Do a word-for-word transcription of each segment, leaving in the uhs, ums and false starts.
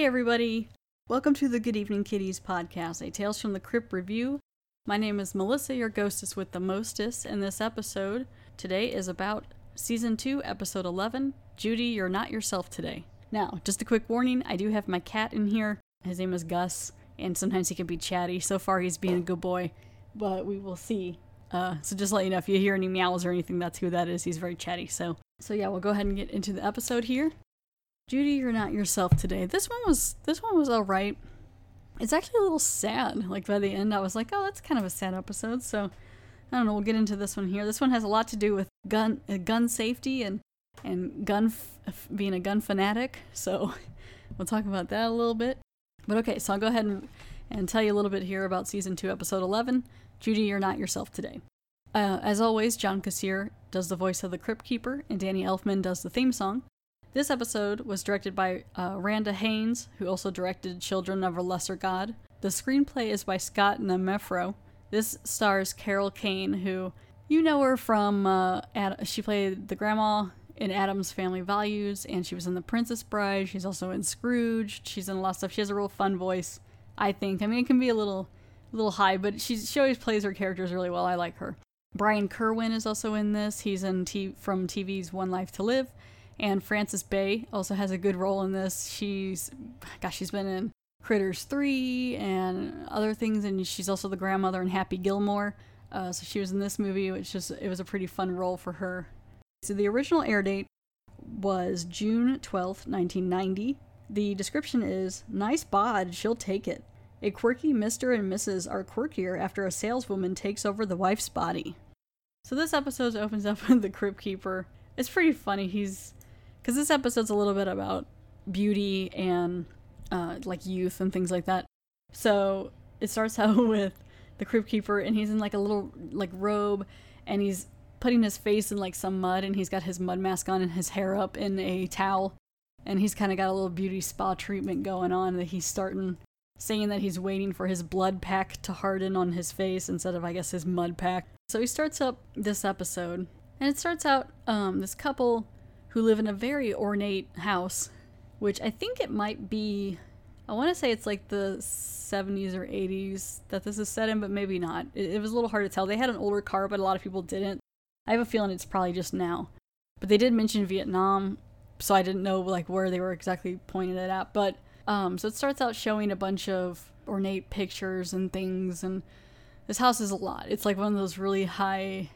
everybody! Welcome to the Good Evening Kitties podcast, a Tales from the Crypt review. My name is Melissa, your ghostess with the mostest, and this episode today is about Season two, Episode eleven, Judy, You're Not Yourself Today. Now, just a quick warning, I do have my cat in here. His name is Gus, and sometimes he can be chatty. So far, he's being a good boy, but we will see. Uh, so just let you know, if you hear any meows or anything, that's who that is. He's very chatty. So, so yeah, we'll go ahead and get into the episode here. Judy, You're Not Yourself Today. This one was this one was all right. It's actually a little sad. Like by the end, I was like, oh, that's kind of a sad episode. So I don't know. We'll get into this one here. This one has a lot to do with gun uh, gun safety and and gun f- being a gun fanatic. So we'll talk about that a little bit. But okay, so I'll go ahead and and tell you a little bit here about season two, episode eleven. Judy, You're Not Yourself Today. Uh, as always, John Kassir does the voice of the Crypt Keeper, and Danny Elfman does the theme song. This episode was directed by uh, Randa Haynes, who also directed Children of a Lesser God. The screenplay is by Scott Nemefro. This stars Carol Kane, who you know her from, uh, Ad- she played the grandma in Addams Family Values, and she was in The Princess Bride. She's also in Scrooge. She's in a lot of stuff. She has a real fun voice, I think. I mean, it can be a little, a little high, but she's, she always plays her characters really well. I like her. Brian Kerwin is also in this. He's in T- from T V's One Life to Live. And Frances Bay also has a good role in this. She's, gosh, she's been in Critters three and other things, and she's also the grandmother in Happy Gilmore. Uh, so she was in this movie, which just, it was a pretty fun role for her. So the original air date was June twelfth, nineteen ninety. The description is, nice bod, she'll take it. A quirky Mister and Missus are quirkier after a saleswoman takes over the wife's body. So this episode opens up with the Crypt Keeper. It's pretty funny. He's... Because this episode's a little bit about beauty and, uh, like, youth and things like that. So, it starts out with the Crypt Keeper, and he's in, like, a little, like, robe, and he's putting his face in, like, some mud, and he's got his mud mask on and his hair up in a towel. And he's kind of got a little beauty spa treatment going on that he's starting, saying that he's waiting for his blood pack to harden on his face instead of, I guess, his mud pack. So, he starts up this episode, and it starts out, um, this couple who live in a very ornate house, which I think it might be, I want to say it's like the seventies or eighties that this is set in, but maybe not. It, it was a little hard to tell. They had an older car, but a lot of people didn't. I have a feeling it's probably just now. But they did mention Vietnam, so I didn't know like where they were exactly pointing it at. But, um, so it starts out showing a bunch of ornate pictures and things, and this house is a lot. It's like one of those really high,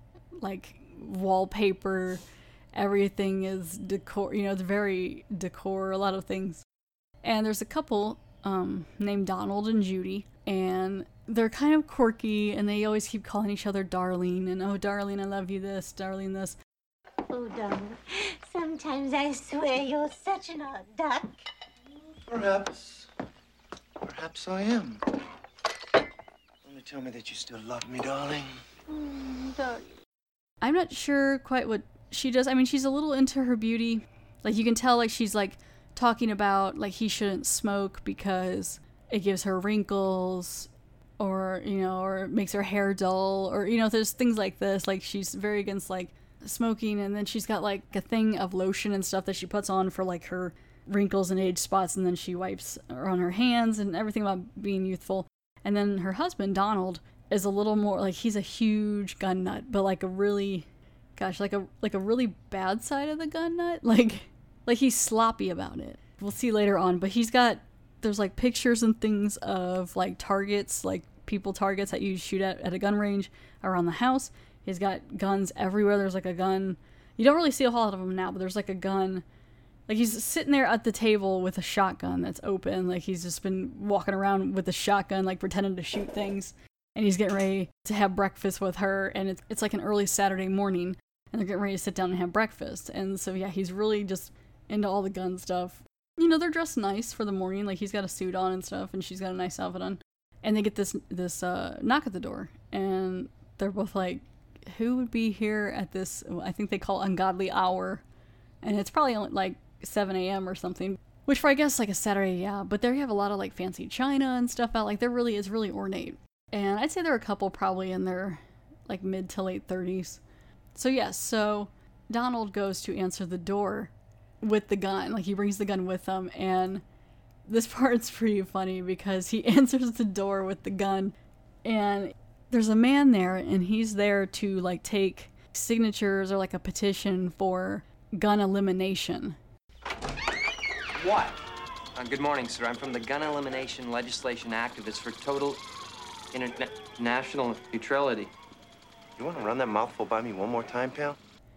like, wallpaper. Everything is decor, you know, it's very decor, a lot of things. And there's a couple um, named Donald and Judy, and they're kind of quirky, and they always keep calling each other darling, and oh, darling, I love you this, darling, this. Oh, Donald, sometimes I swear you're such an odd duck. Perhaps, perhaps I am. Only tell me that you still love me, darling. Mm, darling. I'm not sure quite what she does. I mean, she's a little into her beauty. Like, you can tell, like, she's, like, talking about, like, he shouldn't smoke because it gives her wrinkles, or, you know, or it makes her hair dull, or, you know, there's things like this. Like, she's very against, like, smoking, and then she's got, like, a thing of lotion and stuff that she puts on for, like, her wrinkles and age spots, and then she wipes on her hands and everything about being youthful. And then her husband, Donald, is a little more, like, he's a huge gun nut, but, like, a really... Gosh, like a like a really bad side of the gun nut. Like, like he's sloppy about it. We'll see later on, but he's got, there's like pictures and things of like targets, like people targets that you shoot at at a gun range around the house. He's got guns everywhere. There's like a gun. You don't really see a whole lot of them now, but there's like a gun. Like he's sitting there at the table with a shotgun that's open. Like he's just been walking around with a shotgun, like pretending to shoot things. And he's getting ready to have breakfast with her, and it's, it's like an early Saturday morning, and they're getting ready to sit down and have breakfast. And so, yeah, he's really just into all the gun stuff. You know, they're dressed nice for the morning, like he's got a suit on and stuff, and she's got a nice outfit on. And they get this this uh, knock at the door, and they're both like, who would be here at this, I think they call ungodly hour, and it's probably only like seven a.m. or something. Which for, I guess, like a Saturday, yeah, but there you have a lot of, like, fancy china and stuff out, like, they're really, it's really ornate. And I'd say there are a couple probably in their, like, mid to late thirties. So, yes, so Donald goes to answer the door with the gun. Like, he brings the gun with him, and this part's pretty funny because he answers the door with the gun, and there's a man there, and he's there to like take signatures or like a petition for gun elimination. What? Uh, good morning, sir. I'm from the Gun Elimination Legislation Activists for Total International Neutrality. You want to run that mouthful by me one more time, pal?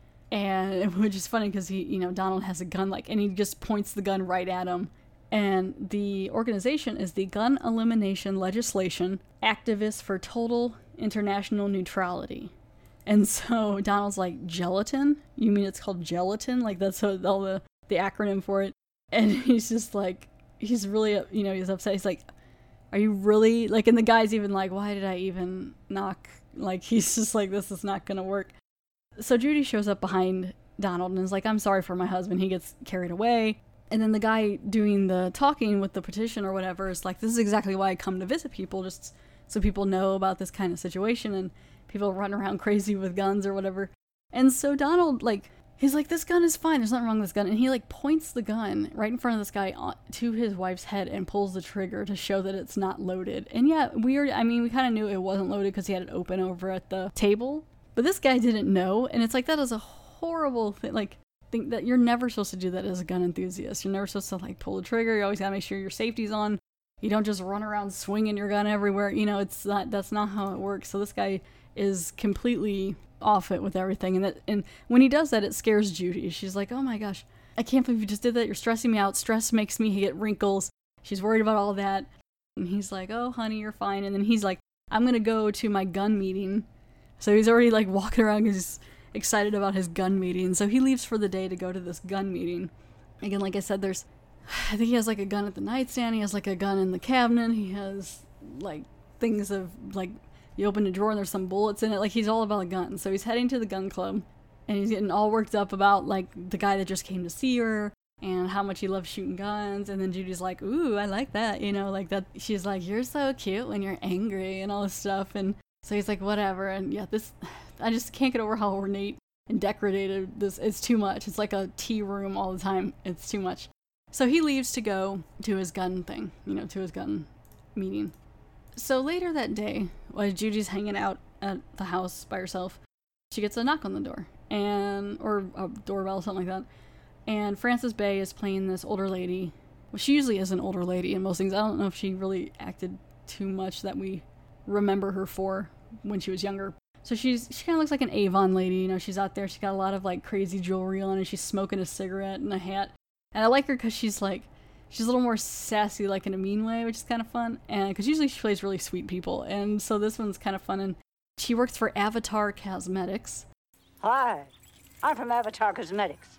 And which is funny because he, you know, Donald has a gun, like, and he just points the gun right at him. And the organization is the Gun Elimination Legislation Activists for Total International Neutrality. And so Donald's like, gelatin? You mean it's called gelatin? Like, that's all the, the acronym for it. And he's just like, he's really, you know, he's upset. He's like, are you really, like, and the guy's even like, why did I even knock? Like, he's just like, this is not gonna work. So Judy shows up behind Donald and is like, I'm sorry for my husband. He gets carried away. And then the guy doing the talking with the petition or whatever is like, this is exactly why I come to visit people, just so people know about this kind of situation and people run around crazy with guns or whatever. And so Donald, like, he's like, this gun is fine. There's nothing wrong with this gun. And he, like, points the gun right in front of this guy on, to his wife's head and pulls the trigger to show that it's not loaded. And yeah, we were, I mean, we kind of knew it wasn't loaded because he had it open over at the table. But this guy didn't know. And it's like, that is a horrible thing. Like, think that you're never supposed to do that as a gun enthusiast. You're never supposed to, like, pull the trigger. You always gotta make sure your safety's on. You don't just run around swinging your gun everywhere. You know, it's not, that's not how it works. So this guy is completely off it with everything. And that, and when he does that, it scares Judy. She's like, oh my gosh, I can't believe you just did that. You're stressing me out. Stress makes me get wrinkles. She's worried about all that. And he's like, oh, honey, you're fine. And then he's like, I'm going to go to my gun meeting. So he's already like walking around because he's excited about his gun meeting. So he leaves for the day to go to this gun meeting. Again, like I said, there's, I think he has like a gun at the nightstand. He has like a gun in the cabinet. He has like things of like, you open a drawer and there's some bullets in it. Like, he's all about guns. So he's heading to the gun club and he's getting all worked up about like the guy that just came to see her and how much he loves shooting guns. And then Judy's like, ooh, I like that. You know, like that. She's like, you're so cute when you're angry and all this stuff. And so he's like, whatever. And yeah, this, I just can't get over how ornate and decorated this. It's too much. It's like a tea room all the time. It's too much. So he leaves to go to his gun thing, you know, to his gun meeting. So later that day, while Judy's hanging out at the house by herself, she gets a knock on the door, and or a doorbell, something like that. And Frances Bay is playing this older lady. Well, she usually is an older lady in most things. I don't know if she really acted too much that we remember her for when she was younger. So she's she kind of looks like an Avon lady, you know. She's out there. She's got a lot of like crazy jewelry on, and she's smoking a cigarette and a hat. And I like her because she's like, she's a little more sassy, like in a mean way, which is kind of fun. And because usually she plays really sweet people, and so this one's kind of fun. And she works for Avatar Cosmetics. Hi, I'm from Avatar Cosmetics.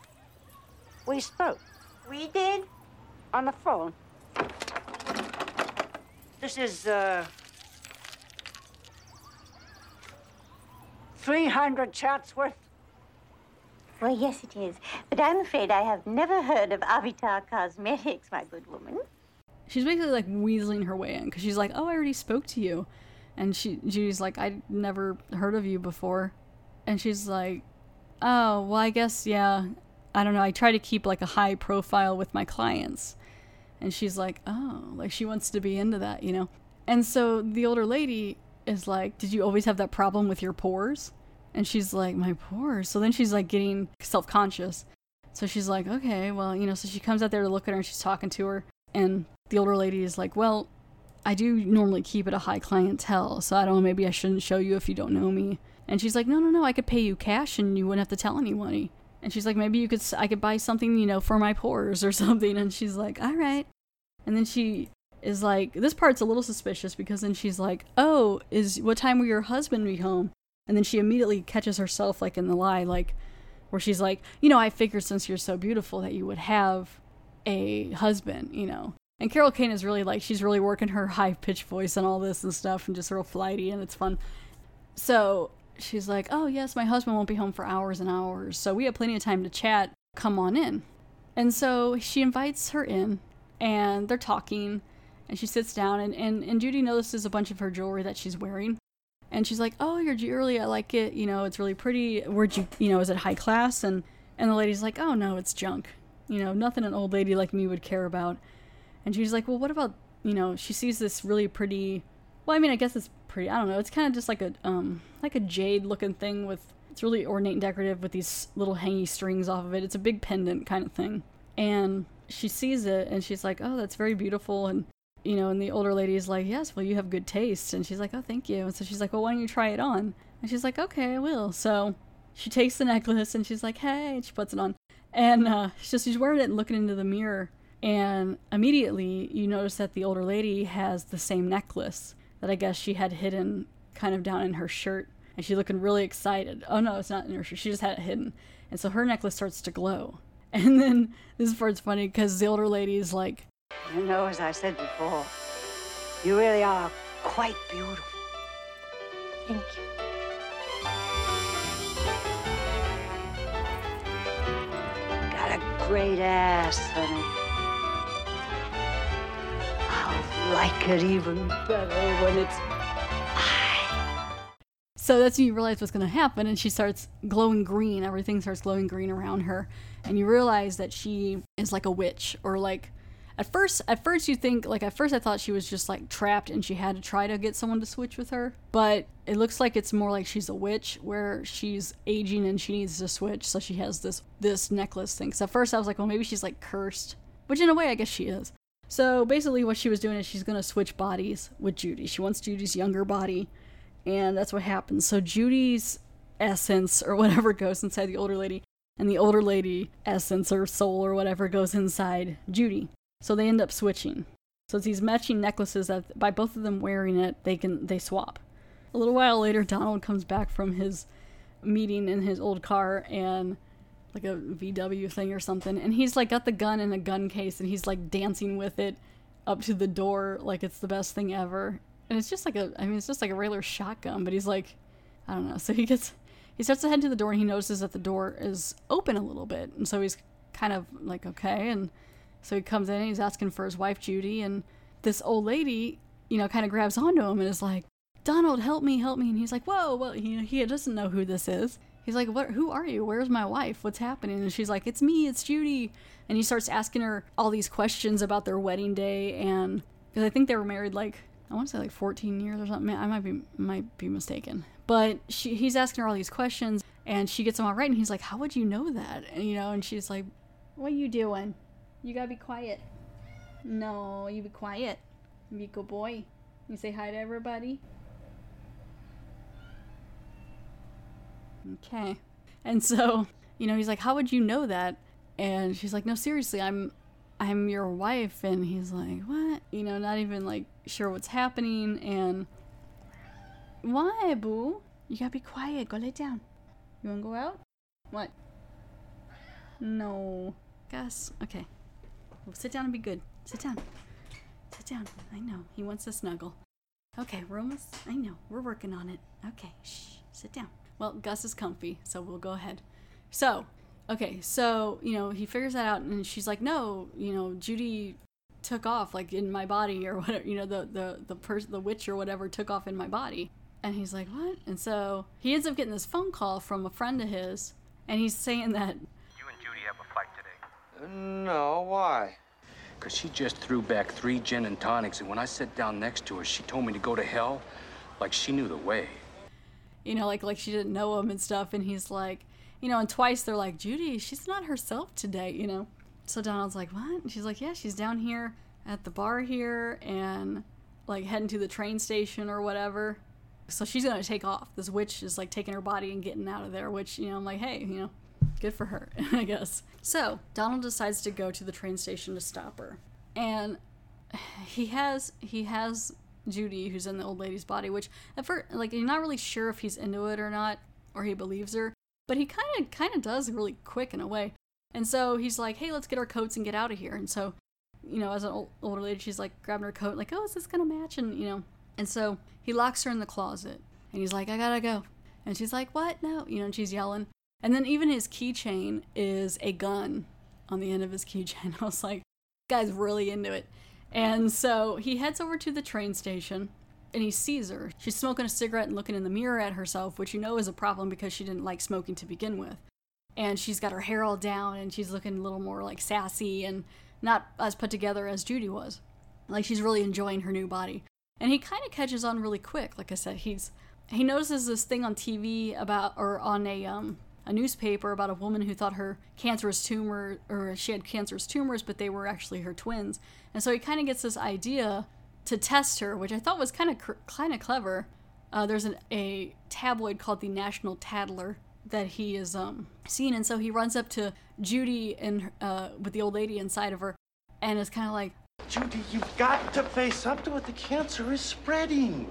We spoke. We did? On the phone. This is, uh... three hundred Chatsworth. Well, yes, it is. But I'm afraid I have never heard of Avatar Cosmetics, my good woman. She's basically like weaseling her way in because she's like, oh, I already spoke to you. And she Judy's like, I'd never heard of you before. And she's like, oh, well, I guess, yeah. I don't know. I try to keep like a high profile with my clients. And she's like, oh, like she wants to be into that, you know? And so the older lady is like, did you always have that problem with your pores? And she's like, my pores? So then she's like getting self-conscious. So she's like, okay, well, you know, so she comes out there to look at her and she's talking to her. And the older lady is like, well, I do normally keep it a high clientele. So I don't know, maybe I shouldn't show you if you don't know me. And she's like, no, no, no, I could pay you cash and you wouldn't have to tell anybody. And she's like, maybe you could, I could buy something, you know, for my pores or something. And she's like, all right. And then she is like, this part's a little suspicious because then she's like, oh, is what time will your husband be home? And then she immediately catches herself like in the lie, like where she's like, you know, I figured since you're so beautiful that you would have a husband, you know. And Carol Kane is really like, she's really working her high-pitched voice and all this and stuff and just real flighty, and it's fun. So she's like, oh, yes, my husband won't be home for hours and hours, so we have plenty of time to chat. Come on in. And so she invites her in, and they're talking, and she sits down, and, and, and Judy notices a bunch of her jewelry that she's wearing. And she's like, oh, your jewelry, I like it. You know, it's really pretty. Where'd you, you know, is it high class? And, and the lady's like, oh, no, it's junk. You know, nothing an old lady like me would care about. And she's like, well, what about, you know, she sees this really pretty, well, I mean, I guess it's pretty, I don't know, it's kind of just like a, um, like a jade looking thing with, it's really ornate and decorative with these little hangy strings off of it. It's a big pendant kind of thing. And she sees it and she's like, oh, that's very beautiful. And, you know, and the older lady is like, yes, well, you have good taste. And she's like, oh, thank you. And so she's like, well, why don't you try it on? And she's like, okay, I will. So she takes the necklace and she's like, hey, and she puts it on. And uh, so she's wearing it and looking into the mirror. And immediately you notice that the older lady has the same necklace that I guess she had hidden kind of down in her shirt. And she's looking really excited. Oh, no, it's not in her shirt. She just had it hidden. And so her necklace starts to glow. And then this part's funny because the older lady is like, You know, as I said before, you really are quite beautiful. Thank you. Got a great ass, honey. I'll like it even better when it's mine. so that's when you realize what's going to happen. And she starts glowing green. Everything starts glowing green around her. And you realize that she is like a witch or like, At first, at first you think, like, at first I thought she was just, like, trapped and she had to try to get someone to switch with her. But it looks like it's more like she's a witch, where she's aging and she needs to switch, so she has this this necklace thing. So at first I was like, well, maybe she's, like, cursed. Which, in a way, I guess she is. So basically what she was doing is she's going to switch bodies with Judy. She wants Judy's younger body, and that's what happens. So Judy's essence, or whatever, goes inside the older lady, and the older lady essence, or soul, or whatever, goes inside Judy. So they end up switching. So it's these matching necklaces that by both of them wearing it, they can they swap. A little while later, Donald comes back from his meeting in his old car and like a V W thing or something, and he's like got the gun in a gun case and he's like dancing with it up to the door like it's the best thing ever. And it's just like a I mean it's just like a regular shotgun, but he's like, I don't know. So he gets he starts to head to the door and he notices that the door is open a little bit, and so he's kind of like, okay. And so he comes in and he's asking for his wife, Judy, and this old lady, you know, kind of grabs onto him and is like, Donald, help me, help me. And he's like, whoa, well, he, he doesn't know who this is. He's like, what? Who are you? Where's my wife? What's happening? And she's like, it's me, it's Judy. And he starts asking her all these questions about their wedding day, and because I think they were married like, I want to say like fourteen years or something. I might be might be mistaken. But she, he's asking her all these questions, and she gets them all right, and he's like, how would you know that? And, you know, and she's like, what are you doing? You gotta be quiet. No, you be quiet. You be a good boy. You say hi to everybody. Okay. And so, you know, he's like, how would you know that? And she's like, no, seriously, I'm I'm your wife. And he's like, what? You know, not even like sure what's happening. And why, boo? You gotta be quiet. Go lay down. You wanna go out? What? No. Gus. Okay. Well, sit down and be good. Sit down. Sit down. I know. He wants to snuggle. Okay, Romas. I know. We're working on it. Okay. Shh. Sit down. Well, Gus is comfy, so we'll go ahead. So, okay. So, you know, he figures that out, and she's like, no, you know, Judy took off, like, in my body, or whatever. You know, the, the, the, pers- the witch or whatever took off in my body. And he's like, what? And so he ends up getting this phone call from a friend of his, and he's saying that, No, why? Because she just threw back three gin and tonics, and when I sat down next to her, she told me to go to hell like she knew the way. You know, like like she didn't know him and stuff, and he's like, you know, and twice they're like, Judy, she's not herself today, you know? So Donald's like, what? And she's like, yeah, she's down here at the bar here and, like, heading to the train station or whatever. So she's going to take off. This witch is, like, taking her body and getting out of there, which, you know, I'm like, hey, you know, good for her, I guess. So, Donald decides to go to the train station to stop her. And he has he has Judy, who's in the old lady's body, which at first, like, you're not really sure if he's into it or not, or he believes her. But he kind of kind of does really quick in a way. And so he's like, hey, let's get our coats and get out of here. And so, you know, as an old, older lady, she's like grabbing her coat, like, oh, is this going to match? And, you know, and so he locks her in the closet. And he's like, I gotta go. And she's like, what? No. You know, and she's yelling. And then even his keychain is a gun on the end of his keychain. I was like, guy's really into it. And so he heads over to the train station and he sees her. She's smoking a cigarette and looking in the mirror at herself, which you know is a problem because she didn't like smoking to begin with. And she's got her hair all down and she's looking a little more like sassy, and not as put together as Judy was. Like, she's really enjoying her new body. And he kind of catches on really quick. Like I said, he's he notices this thing on T V about, or on a um a newspaper about a woman who thought her cancerous tumor, or she had cancerous tumors, but they were actually her twins. And so he kind of gets this idea to test her, which I thought was kind of cr- kind of clever. Uh, there's an, a tabloid called the National Tattler that he is um seen, and so he runs up to Judy and uh with the old lady inside of her, and is kind of like, Judy, you've got to face up to it. The cancer is spreading.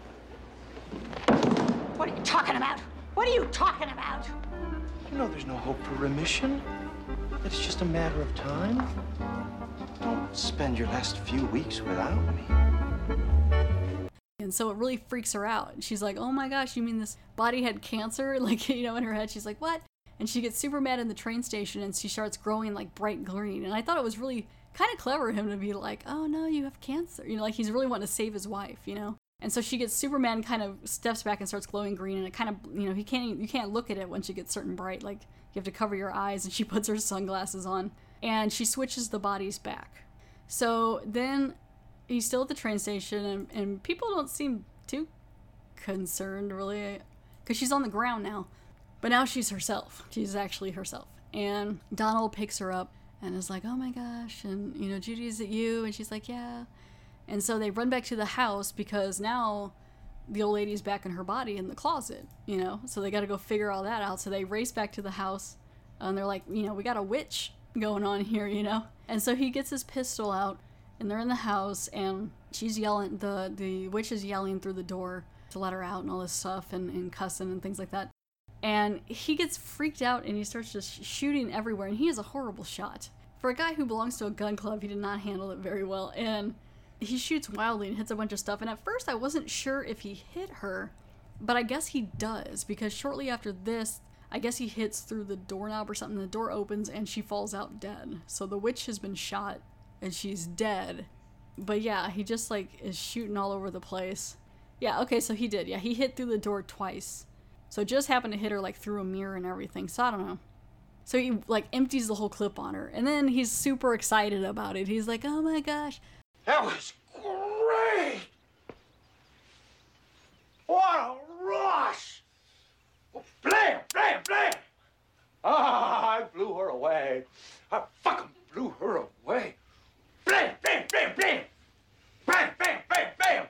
What are you talking about? What are you talking about? You know there's no hope for remission. That it's just a matter of time. Don't spend your last few weeks without me. and so it really freaks her out. She's like, oh my gosh, you mean this body had cancer? Like, you know, in her head, she's like, what? And she gets super mad in the train station, and she starts growing like bright green. And I thought it was really kind of clever of him to be like, oh no, you have cancer. You know, like he's really wanting to save his wife, you know? And so she gets super mad and kind of steps back and starts glowing green, and it kind of, you know, he can't, you can't look at it when she gets certain bright. Like, you have to cover your eyes, and she puts her sunglasses on, and she switches the bodies back. So then he's still at the train station, and, and people don't seem too concerned, really, because she's on the ground now. But now she's herself. She's actually herself. And Donald picks her up and is like, oh my gosh, and, you know, Judy, is it you? And she's like, yeah. And so they run back to the house because now the old lady's back in her body in the closet, you know? So they got to go figure all that out. So they race back to the house, and they're like, you know, we got a witch going on here, you know? And so he gets his pistol out, and they're in the house, and she's yelling, the, the witch is yelling through the door to let her out and all this stuff, and, and cussing and things like that. And he gets freaked out, and he starts just shooting everywhere, and he is a horrible shot. For a guy who belongs to a gun club, he did not handle it very well, and he shoots wildly and hits a bunch of stuff. And at first I wasn't sure if he hit her, but I guess he does, because shortly after this, I guess he hits through the doorknob or something. The door opens and she falls out dead. So the witch has been shot and she's dead. But yeah, he just like is shooting all over the place. Yeah, okay, so he did. Yeah, he hit through the door twice. So it just happened to hit her like through a mirror and everything. So I don't know. So he like empties the whole clip on her, and then he's super excited about it. He's like, oh my gosh. That was great! What a rush! Blam, blam, blam! Ah, I blew her away. I fucking blew her away. Blam, blam, blam, blam! Bam, bam, bam, bam!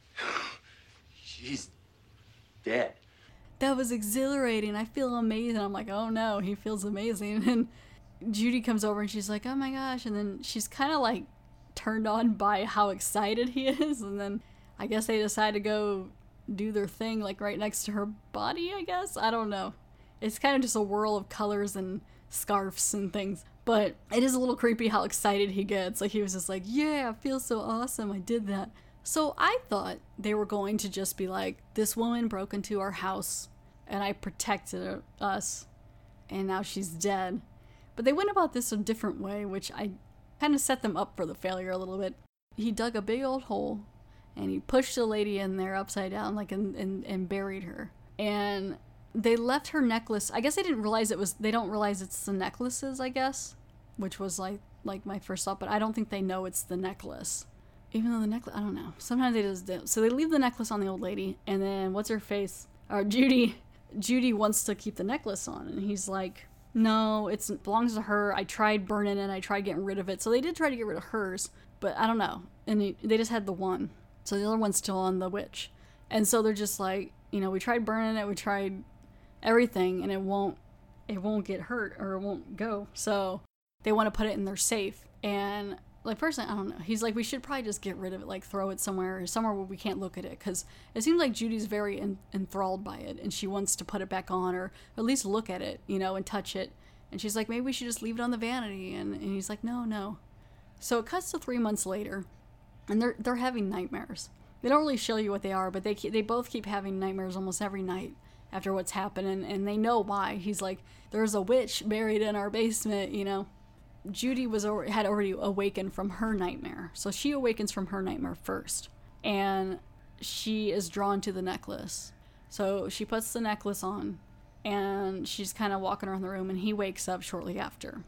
She's dead. That was exhilarating. I feel amazing. I'm like, oh no, he feels amazing. And Judy comes over and she's like, oh my gosh. And then she's kind of like turned on by how excited he is. And then I guess they decide to go do their thing like right next to her body, I guess. I don't know. It's kind of just a whirl of colors and scarves and things. But it is a little creepy how excited he gets. Like he was just like, yeah, I feel so awesome. I did that. So I thought they were going to just be like, this woman broke into our house and I protected us and now she's dead. But they went about this a different way, which I kind of set them up for the failure a little bit. He dug a big old hole and he pushed the lady in there upside down, like, and, and, and buried her. And they left her necklace. I guess they didn't realize it was, they don't realize it's the necklaces, I guess, which was like, like my first thought, but I don't think they know it's the necklace. Even though the necklace, I don't know. Sometimes they just do. So they leave the necklace on the old lady, and then what's her face? Or Judy, Judy wants to keep the necklace on, and he's like, no, it's, it belongs to her. I tried burning it, I tried getting rid of it. So they did try to get rid of hers, but I don't know. And he, they just had the one. So the other one's still on the witch. And so they're just like, you know, we tried burning it, we tried everything, and it won't, it won't get hurt, or it won't go. So they want to put it in their safe. And like, personally, I don't know. He's like, we should probably just get rid of it, like throw it somewhere, somewhere where we can't look at it, because it seems like Judy's very en- enthralled by it, and she wants to put it back on, or at least look at it, you know, and touch it. And she's like, maybe we should just leave it on the vanity. And, and he's like, no, no. So it cuts to three months later, and they're they're having nightmares. They don't really show you what they are, but they keep, they both keep having nightmares almost every night after what's happened, and, and they know why. He's like, there's a witch buried in our basement, you know. Judy was had already awakened from her nightmare. So she awakens from her nightmare first. And she is drawn to the necklace. So she puts the necklace on. And she's kind of walking around the room. And he wakes up shortly after.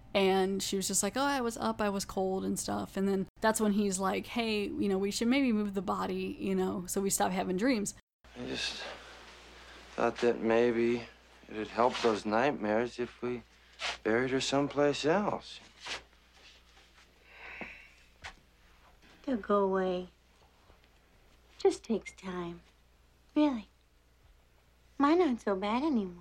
And she was just like, oh, I was up, I was cold and stuff. And then that's when he's like, hey, you know, we should maybe move the body, you know, so we stop having dreams. I just thought that maybe it'd help those nightmares if we buried her someplace else. They'll go away. Just takes time. Really. Mine aren't so bad anymore.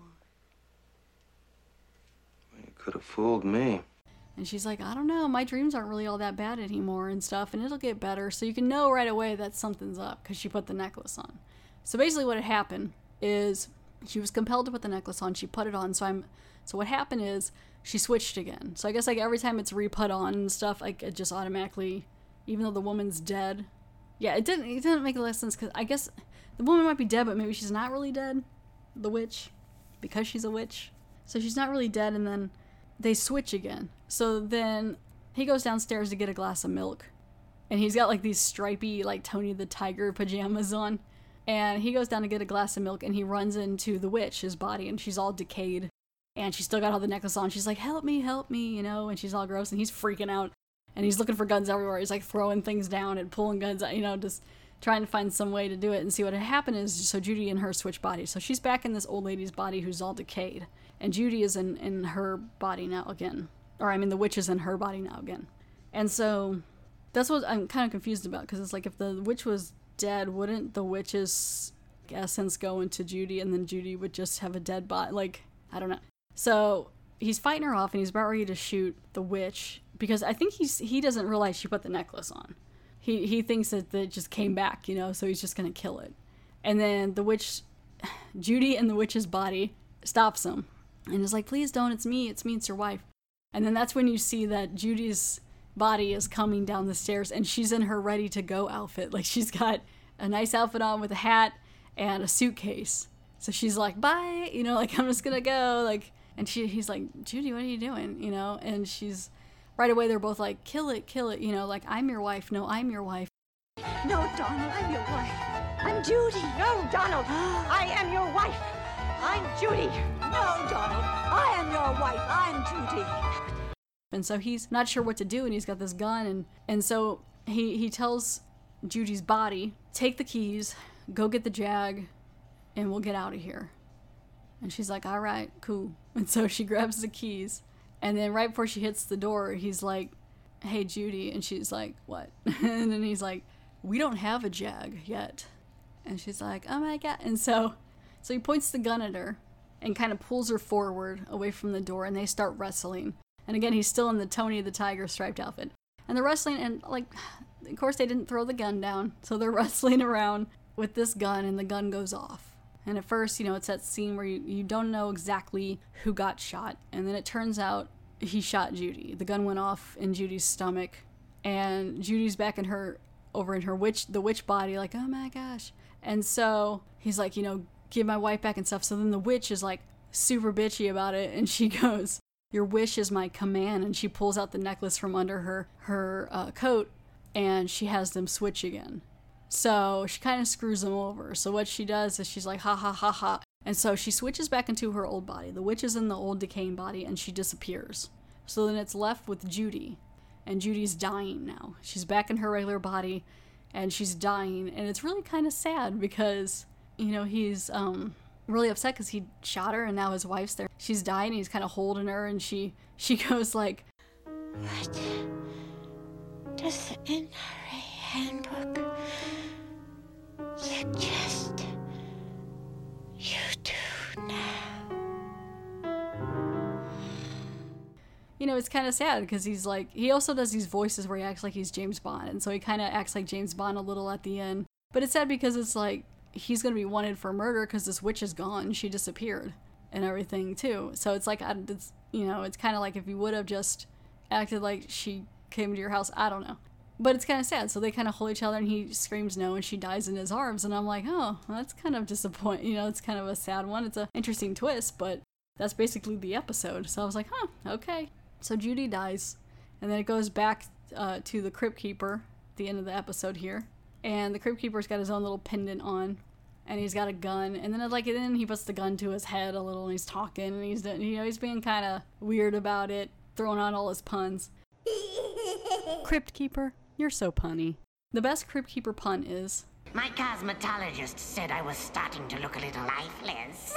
You could have fooled me. And she's like, I don't know, my dreams aren't really all that bad anymore and stuff, and it'll get better. So you can know right away that something's up because she put the necklace on. So basically what had happened is she was compelled to put the necklace on. She put it on. So I'm, so what happened is she switched again. So I guess like every time it's re-put on and stuff, like it just automatically, even though the woman's dead. Yeah, it didn't, it didn't make a lot of sense because I guess the woman might be dead, but maybe she's not really dead. The witch, because she's a witch. So she's not really dead, and then they switch again. So then he goes downstairs to get a glass of milk, and he's got like these stripy, like Tony the Tiger pajamas on, and he goes down to get a glass of milk, and he runs into the witch, his body, and she's all decayed, and she's still got all the necklace on. She's like, help me, help me, you know, and she's all gross, and he's freaking out, and he's looking for guns everywhere. He's like throwing things down and pulling guns out, you know, just trying to find some way to do it. And see what had happened is, so Judy and her switch bodies. So she's back in this old lady's body who's all decayed. And Judy is in, in her body now again. Or I mean the witch is in her body now again. And so that's what I'm kind of confused about. Because it's like if the witch was dead, wouldn't the witch's essence go into Judy and then Judy would just have a dead body? Like, I don't know. So he's fighting her off and he's about ready to shoot the witch. Because I think he's he doesn't realize she put the necklace on. He he thinks that it just came back, you know, so he's just going to kill it. And then the witch, Judy in the witch's body, stops him. And is like, please don't, it's me, it's me, it's your wife. And then that's when you see that Judy's body is coming down the stairs and she's in her ready-to-go outfit. Like, she's got a nice outfit on with a hat and a suitcase. So she's like, bye, you know, like, I'm just going to go. Like, and she he's like, Judy, what are you doing? You know, and she's... Right away, they're both like, kill it, kill it, you know, like, I'm your wife, no, I'm your wife. No, Donald, I'm your wife. I'm Judy. No, Donald, I am your wife. I'm Judy. No, Donald, I am your wife. I'm Judy. And so he's not sure what to do, and he's got this gun, and, and so he, he tells Judy's body, take the keys, go get the Jag, and we'll get out of here. And she's like, all right, cool. And so she grabs the keys. And then right before she hits the door, he's like, hey, Judy. And she's like, what? And then he's like, we don't have a Jag yet. And she's like, oh my God. And so so he points the gun at her and kind of pulls her forward away from the door, and they start wrestling. And again, he's still in the Tony the Tiger striped outfit. And they're wrestling, and like, of course they didn't throw the gun down. So they're wrestling around with this gun, and the gun goes off. And at first, you know, it's that scene where you, you don't know exactly who got shot. And then it turns out he shot Judy. The gun went off in Judy's stomach. And Judy's back in her, over in her witch, the witch body, like, oh my gosh. And so he's like, you know, give my wife back and stuff. So then the witch is like super bitchy about it. And she goes, your wish is my command. And she pulls out the necklace from under her, her uh, coat. And she has them switch again. So she kind of screws him over. So what she does is she's like, ha ha ha ha. And so she switches back into her old body. The witch is in the old decaying body and she disappears. So then it's left with Judy. And Judy's dying now. She's back in her regular body and she's dying. And it's really kind of sad because, you know, he's um, really upset because he shot her and now his wife's there. She's dying and he's kind of holding her and she, she goes like, What does the N R A handbook suggest you do now? You know, it's kind of sad because he's like, he also does these voices where he acts like he's James Bond. And so he kind of acts like James Bond a little at the end. But it's sad because it's like, he's going to be wanted for murder because this witch is gone. She disappeared and everything too. So it's like, it's, you know, it's kind of like if you would have just acted like she came to your house. I don't know. But it's kind of sad. So they kind of hold each other and he screams no and she dies in his arms. And I'm like, oh, well, that's kind of disappointing. You know, it's kind of a sad one. It's an interesting twist, but that's basically the episode. So I was like, huh, okay. So Judy dies. And then it goes back uh, to the Crypt Keeper at the end of the episode here. And the Crypt Keeper's got his own little pendant on. And he's got a gun. And then like then he puts the gun to his head a little and he's talking. And he's, you know, he's being kind of weird about it. throwing out all his puns. Crypt Keeper, you're so punny. The best Crypt Keeper pun is, my cosmetologist said I was starting to look a little lifeless.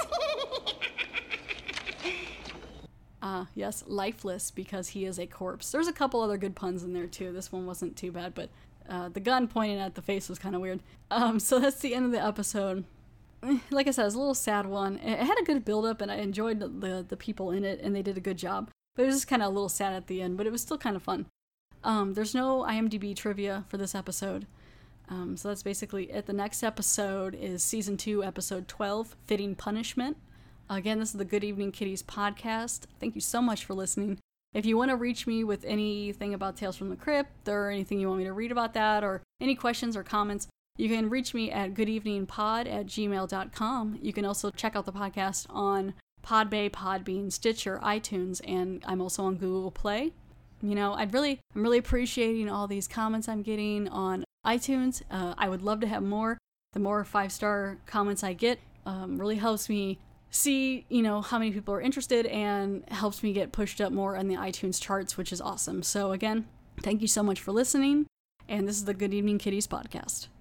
Ah, uh, yes, lifeless, because he is a corpse. There's a couple other good puns in there too. This one wasn't too bad, but uh, the gun pointing at the face was kind of weird. Um, so that's the end of the episode. Like I said, it was a little sad one. It had a good build-up, and I enjoyed the, the, the people in it, and they did a good job. But it was just kind of a little sad at the end, but it was still kind of fun. Um, there's no I M D B trivia for this episode. Um, so that's basically it. The next episode is Season two, Episode twelve, Fitting Punishment. Again, this is the Good Evening Kitties podcast. Thank you so much for listening. If you want to reach me with anything about Tales from the Crypt, or anything you want me to read about that, or any questions or comments, you can reach me at goodeveningpod at gmail dot com. You can also check out the podcast on Podbay, Podbean, Stitcher, iTunes, and I'm also on Google Play. You know, I'd really, I'm really appreciating all these comments I'm getting on iTunes. Uh, I would love to have more. The more five-star comments I get, um, really helps me see, you know, how many people are interested and helps me get pushed up more on the iTunes charts, which is awesome. So again, thank you so much for listening. And this is the Good Evening Kitties podcast.